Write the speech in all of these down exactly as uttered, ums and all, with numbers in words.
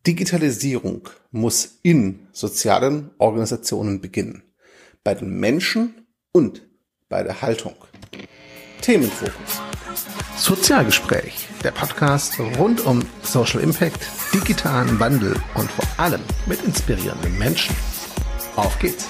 Digitalisierung muss in sozialen Organisationen beginnen. Bei den Menschen und bei der Haltung. Themenfokus. Sozialgespräch, der Podcast rund um Social Impact, digitalen Wandel und vor allem mit inspirierenden Menschen. Auf geht's!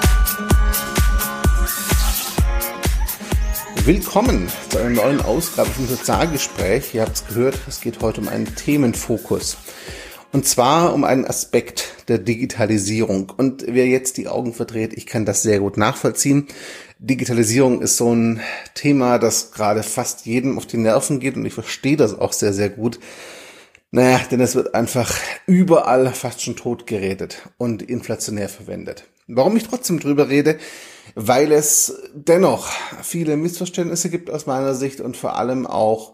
Willkommen zu einer neuen Ausgabe vom Sozialgespräch. Ihr habt es gehört, es geht heute um einen Themenfokus. Und zwar um einen Aspekt der Digitalisierung. Und wer jetzt die Augen verdreht, ich kann das sehr gut nachvollziehen. Digitalisierung ist so ein Thema, das gerade fast jedem auf die Nerven geht und ich verstehe das auch sehr, sehr gut. Naja, denn es wird einfach überall fast schon tot geredet und inflationär verwendet. Warum ich trotzdem drüber rede? Weil es dennoch viele Missverständnisse gibt aus meiner Sicht und vor allem auch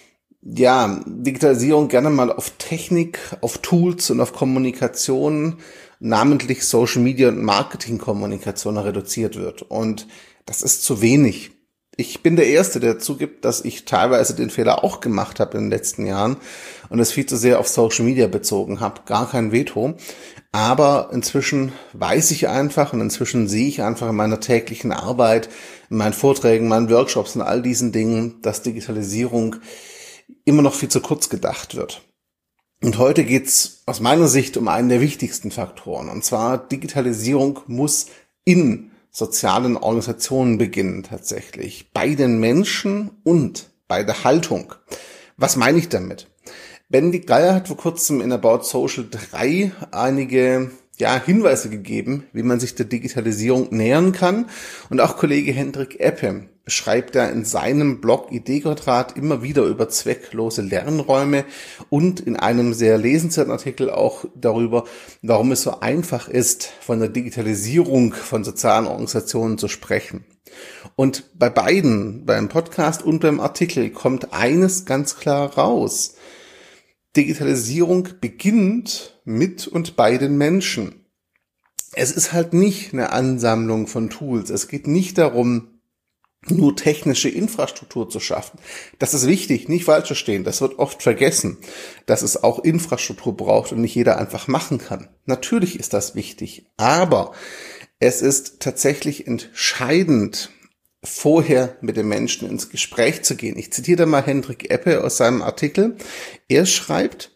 ja, Digitalisierung gerne mal auf Technik, auf Tools und auf Kommunikation, namentlich Social Media und Marketing-Kommunikation reduziert wird. Und das ist zu wenig. Ich bin der Erste, der zugibt, dass ich teilweise den Fehler auch gemacht habe in den letzten Jahren und es viel zu sehr auf Social Media bezogen habe. Gar kein Veto. Aber inzwischen weiß ich einfach und inzwischen sehe ich einfach in meiner täglichen Arbeit, in meinen Vorträgen, meinen Workshops und all diesen Dingen, dass Digitalisierung immer noch viel zu kurz gedacht wird. Und heute geht's aus meiner Sicht um einen der wichtigsten Faktoren. Und zwar Digitalisierung muss in sozialen Organisationen beginnen tatsächlich. Bei den Menschen und bei der Haltung. Was meine ich damit? Benedikt Geier hat vor kurzem in About Social drei einige ja, Hinweise gegeben, wie man sich der Digitalisierung nähern kann. Und auch Kollege Hendrik Eppe beschreibt er in seinem Blog Ideequadrat immer wieder über zwecklose Lernräume und in einem sehr lesenswerten Artikel auch darüber, warum es so einfach ist, von der Digitalisierung von sozialen Organisationen zu sprechen. Und bei beiden, beim Podcast und beim Artikel, kommt eines ganz klar raus. Digitalisierung beginnt mit und bei den Menschen. Es ist halt nicht eine Ansammlung von Tools. Es geht nicht darum, nur technische Infrastruktur zu schaffen. Das ist wichtig, nicht falsch verstehen. Das wird oft vergessen, dass es auch Infrastruktur braucht und nicht jeder einfach machen kann. Natürlich ist das wichtig, aber es ist tatsächlich entscheidend, vorher mit den Menschen ins Gespräch zu gehen. Ich zitiere da mal Hendrik Eppe aus seinem Artikel. Er schreibt: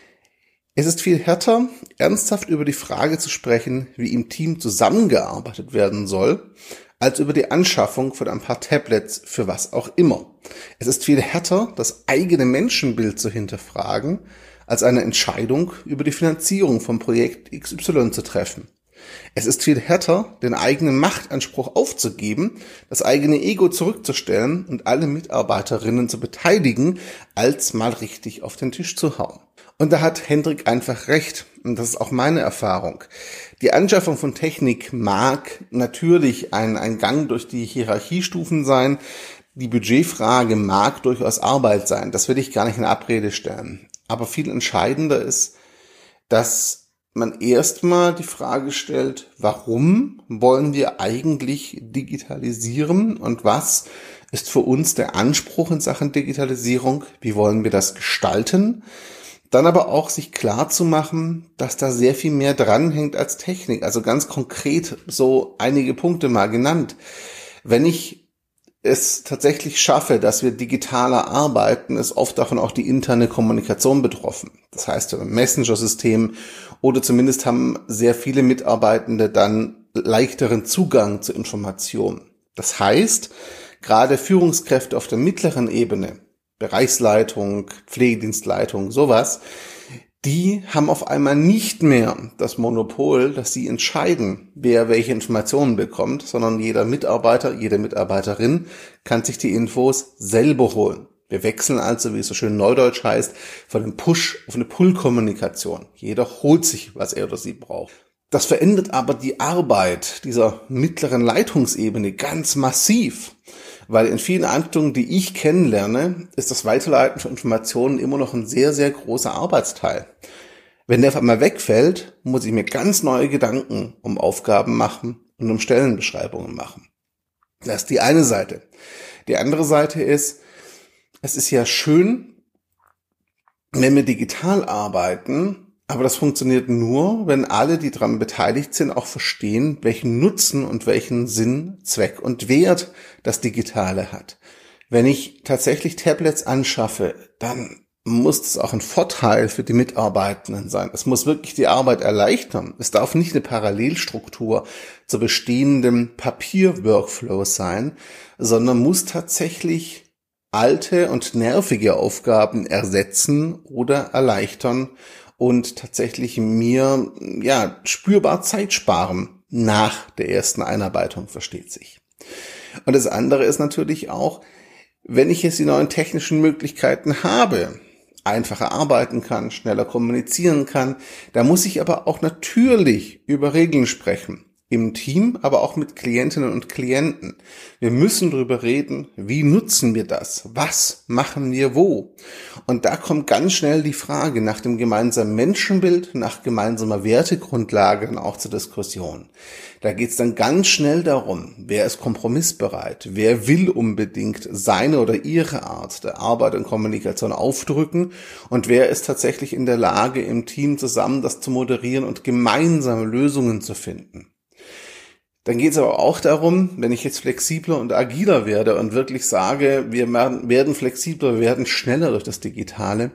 Es ist viel härter, ernsthaft über die Frage zu sprechen, wie im Team zusammengearbeitet werden soll, als über die Anschaffung von ein paar Tablets für was auch immer. Es ist viel härter, das eigene Menschenbild zu hinterfragen, als eine Entscheidung über die Finanzierung vom Projekt X Y zu treffen. Es ist viel härter, den eigenen Machtanspruch aufzugeben, das eigene Ego zurückzustellen und alle Mitarbeiterinnen zu beteiligen, als mal richtig auf den Tisch zu hauen. Und da hat Hendrik einfach recht. Und das ist auch meine Erfahrung. Die Anschaffung von Technik mag natürlich ein, ein Gang durch die Hierarchiestufen sein. Die Budgetfrage mag durchaus Arbeit sein. Das will ich gar nicht in Abrede stellen. Aber viel entscheidender ist, dass man erstmal die Frage stellt, warum wollen wir eigentlich digitalisieren und was ist für uns der Anspruch in Sachen Digitalisierung? Wie wollen wir das gestalten? Dann aber auch sich klar zu machen, dass da sehr viel mehr dranhängt als Technik. Also ganz konkret so einige Punkte mal genannt. Wenn ich es tatsächlich schaffe, dass wir digitaler arbeiten, ist oft davon auch die interne Kommunikation betroffen. Das heißt, ein Messenger-System oder zumindest haben sehr viele Mitarbeitende dann leichteren Zugang zu Informationen. Das heißt, gerade Führungskräfte auf der mittleren Ebene, Bereichsleitung, Pflegedienstleitung, sowas, die haben auf einmal nicht mehr das Monopol, dass sie entscheiden, wer welche Informationen bekommt, sondern jeder Mitarbeiter, jede Mitarbeiterin kann sich die Infos selber holen. Wir wechseln also, wie es so schön neudeutsch heißt, von einem Push auf eine Pull-Kommunikation. Jeder holt sich, was er oder sie braucht. Das verändert aber die Arbeit dieser mittleren Leitungsebene ganz massiv. Weil in vielen Einrichtungen, die ich kennenlerne, ist das Weiterleiten von Informationen immer noch ein sehr, sehr großer Arbeitsteil. Wenn der auf einmal wegfällt, muss ich mir ganz neue Gedanken um Aufgaben machen und um Stellenbeschreibungen machen. Das ist die eine Seite. Die andere Seite ist, es ist ja schön, wenn wir digital arbeiten, Aber das funktioniert nur, wenn alle, die daran beteiligt sind, auch verstehen, welchen Nutzen und welchen Sinn, Zweck und Wert das Digitale hat. Wenn ich tatsächlich Tablets anschaffe, dann muss das auch ein Vorteil für die Mitarbeitenden sein. Es muss wirklich die Arbeit erleichtern. Es darf nicht eine Parallelstruktur zu bestehendem Papier-Workflow sein, sondern muss tatsächlich alte und nervige Aufgaben ersetzen oder erleichtern und tatsächlich mir ja spürbar Zeit sparen nach der ersten Einarbeitung, versteht sich. Und das andere ist natürlich auch, wenn ich jetzt die neuen technischen Möglichkeiten habe, einfacher arbeiten kann, schneller kommunizieren kann, da muss ich aber auch natürlich über Regeln sprechen. Im Team, aber auch mit Klientinnen und Klienten. Wir müssen darüber reden, wie nutzen wir das? Was machen wir wo? Und da kommt ganz schnell die Frage nach dem gemeinsamen Menschenbild, nach gemeinsamer Wertegrundlage dann auch zur Diskussion. Da geht es dann ganz schnell darum, wer ist kompromissbereit, wer will unbedingt seine oder ihre Art der Arbeit und Kommunikation aufdrücken und wer ist tatsächlich in der Lage, im Team zusammen das zu moderieren und gemeinsame Lösungen zu finden. Dann geht es aber auch darum, wenn ich jetzt flexibler und agiler werde und wirklich sage, wir werden flexibler, wir werden schneller durch das Digitale,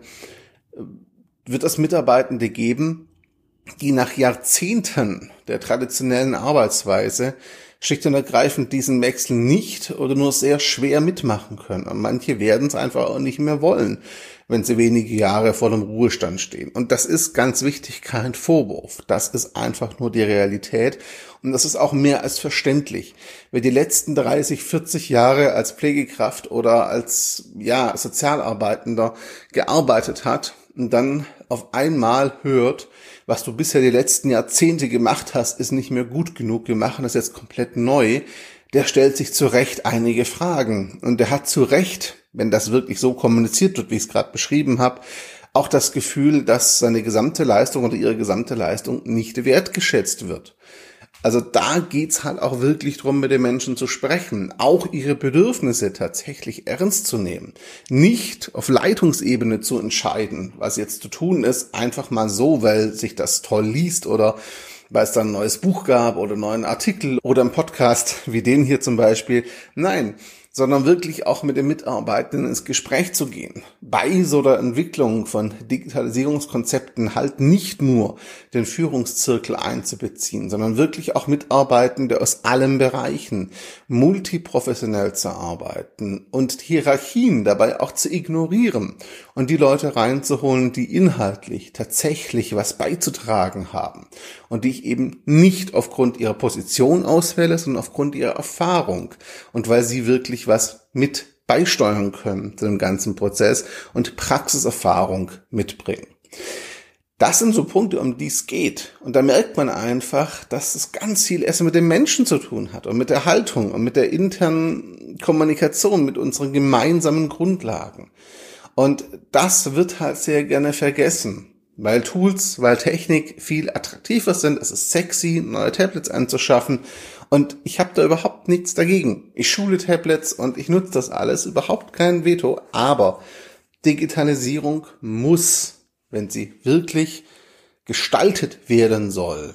wird es Mitarbeitende geben, die nach Jahrzehnten der traditionellen Arbeitsweise schlicht und ergreifend diesen Wechsel nicht oder nur sehr schwer mitmachen können. Und manche werden es einfach auch nicht mehr wollen, wenn sie wenige Jahre vor dem Ruhestand stehen. Und das ist ganz wichtig, kein Vorwurf. Das ist einfach nur die Realität. Und das ist auch mehr als verständlich. Wer die letzten dreißig, vierzig Jahre als Pflegekraft oder als ja Sozialarbeitender gearbeitet hat und dann auf einmal hört, was du bisher die letzten Jahrzehnte gemacht hast, ist nicht mehr gut genug, wir machen das jetzt komplett neu, der stellt sich zu Recht einige Fragen. Und der hat zu Recht, wenn das wirklich so kommuniziert wird, wie ich es gerade beschrieben habe, auch das Gefühl, dass seine gesamte Leistung oder ihre gesamte Leistung nicht wertgeschätzt wird. Also da geht's halt auch wirklich drum, mit den Menschen zu sprechen, auch ihre Bedürfnisse tatsächlich ernst zu nehmen. Nicht auf Leitungsebene zu entscheiden, was jetzt zu tun ist, einfach mal so, weil sich das toll liest oder weil es dann ein neues Buch gab oder einen neuen Artikel oder einen Podcast wie den hier zum Beispiel. Nein, sondern wirklich auch mit den Mitarbeitenden ins Gespräch zu gehen. Bei so der Entwicklung von Digitalisierungskonzepten halt nicht nur den Führungszirkel einzubeziehen, sondern wirklich auch Mitarbeitende aus allen Bereichen multiprofessionell zu arbeiten und Hierarchien dabei auch zu ignorieren und die Leute reinzuholen, die inhaltlich tatsächlich was beizutragen haben und die ich eben nicht aufgrund ihrer Position auswähle, sondern aufgrund ihrer Erfahrung und weil sie wirklich was mit beisteuern können zu dem ganzen Prozess und Praxiserfahrung mitbringen. Das sind so Punkte, um die es geht. Und da merkt man einfach, dass es ganz viel erst mit den Menschen zu tun hat und mit der Haltung und mit der internen Kommunikation, mit unseren gemeinsamen Grundlagen. Und das wird halt sehr gerne vergessen. Weil Tools, weil Technik viel attraktiver sind, es ist sexy, neue Tablets anzuschaffen und ich habe da überhaupt nichts dagegen. Ich schule Tablets und ich nutze das alles, überhaupt kein Veto, aber Digitalisierung muss, wenn sie wirklich gestaltet werden soll,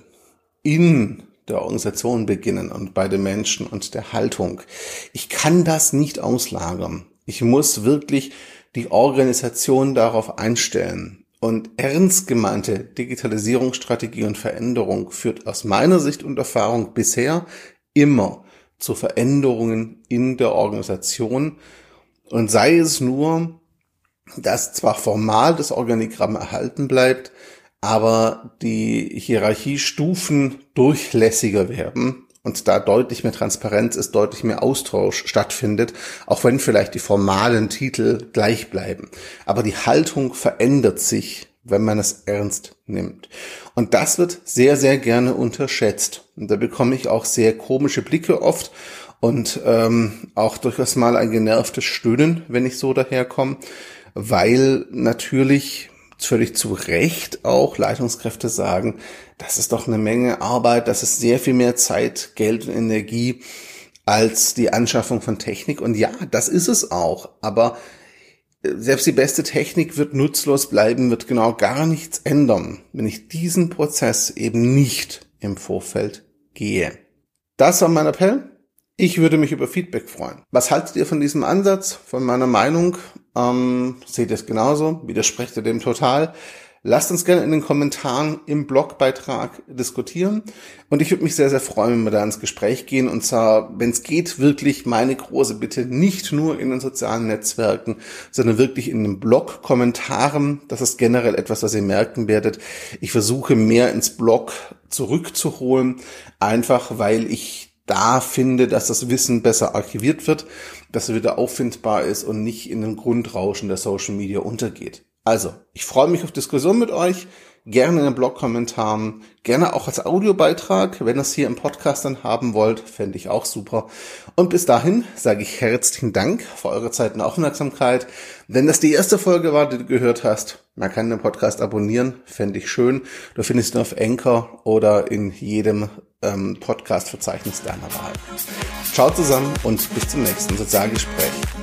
in der Organisation beginnen und bei den Menschen und der Haltung. Ich kann das nicht auslagern. Ich muss wirklich die Organisation darauf einstellen. Und ernst gemeinte Digitalisierungsstrategie und Veränderung führt aus meiner Sicht und Erfahrung bisher immer zu Veränderungen in der Organisation. Und sei es nur, dass zwar formal das Organigramm erhalten bleibt, aber die Hierarchiestufen durchlässiger werden und da deutlich mehr Transparenz ist, deutlich mehr Austausch stattfindet, auch wenn vielleicht die formalen Titel gleich bleiben. Aber die Haltung verändert sich, wenn man es ernst nimmt. Und das wird sehr, sehr gerne unterschätzt. Und da bekomme ich auch sehr komische Blicke oft und ähm, auch durchaus mal ein genervtes Stöhnen, wenn ich so daherkomme, weil natürlich völlig zu Recht auch Leitungskräfte sagen, das ist doch eine Menge Arbeit, das ist sehr viel mehr Zeit, Geld und Energie als die Anschaffung von Technik. Und ja, das ist es auch. Aber selbst die beste Technik wird nutzlos bleiben, wird genau gar nichts ändern, wenn ich diesen Prozess eben nicht im Vorfeld gehe. Das war mein Appell. Ich würde mich über Feedback freuen. Was haltet ihr von diesem Ansatz, von meiner Meinung? Ähm, seht ihr es genauso? Widersprecht ihr dem total? Lasst uns gerne in den Kommentaren im Blogbeitrag diskutieren. Und ich würde mich sehr, sehr freuen, wenn wir da ins Gespräch gehen. Und zwar, wenn es geht, wirklich meine große Bitte, nicht nur in den sozialen Netzwerken, sondern wirklich in den Blog-Kommentaren. Das ist generell etwas, was ihr merken werdet. Ich versuche mehr ins Blog zurückzuholen, einfach weil ich da finde, dass das Wissen besser archiviert wird, dass es wieder auffindbar ist und nicht in dem Grundrauschen der Social Media untergeht. Also, ich freue mich auf Diskussion mit euch, gerne in den Blog-Kommentaren, gerne auch als Audiobeitrag, wenn ihr es hier im Podcast dann haben wollt, fände ich auch super. Und bis dahin sage ich herzlichen Dank für eure Zeit und Aufmerksamkeit. Wenn das die erste Folge war, die du gehört hast, man kann den Podcast abonnieren, fände ich schön. Du findest ihn auf Anchor oder in jedem ähm, Podcast-Verzeichnis deiner Wahl. Ciao zusammen und bis zum nächsten Sozialgespräch.